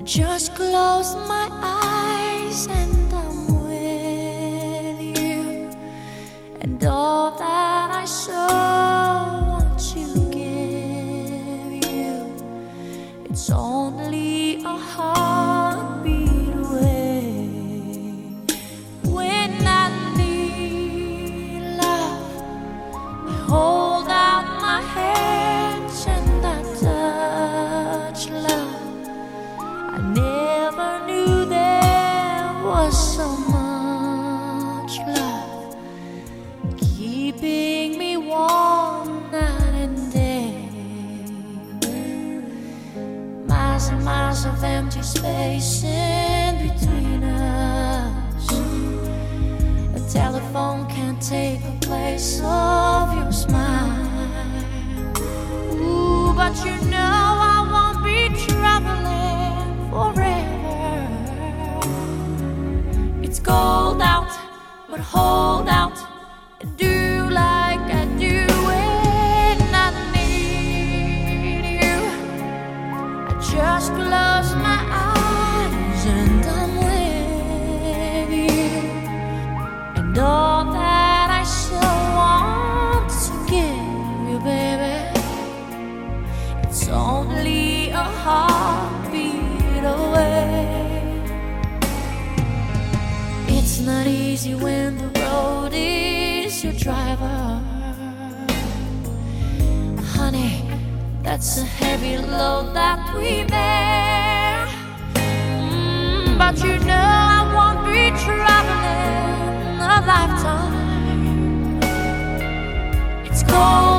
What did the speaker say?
just close my eyes and I'm with you, and all that I so want to give you, it's only a heartbeat away. When I need love, I hold out my hands and I touch love. I never knew there was so much love keeping me warm night and day. Miles and miles of empty space in between us. A telephone can't take the place of your smile. Ooh, but you know I won't be traveling forever. It's cold out, but hold out and do like I do when I need you. I just close my eyes and I'm with you, and all that I so want to give you, baby, it's only a heartbeat away. It's not easy when the road is your driver. Honey, that's a heavy load that we bear. But you know I won't be traveling a lifetime. It's cold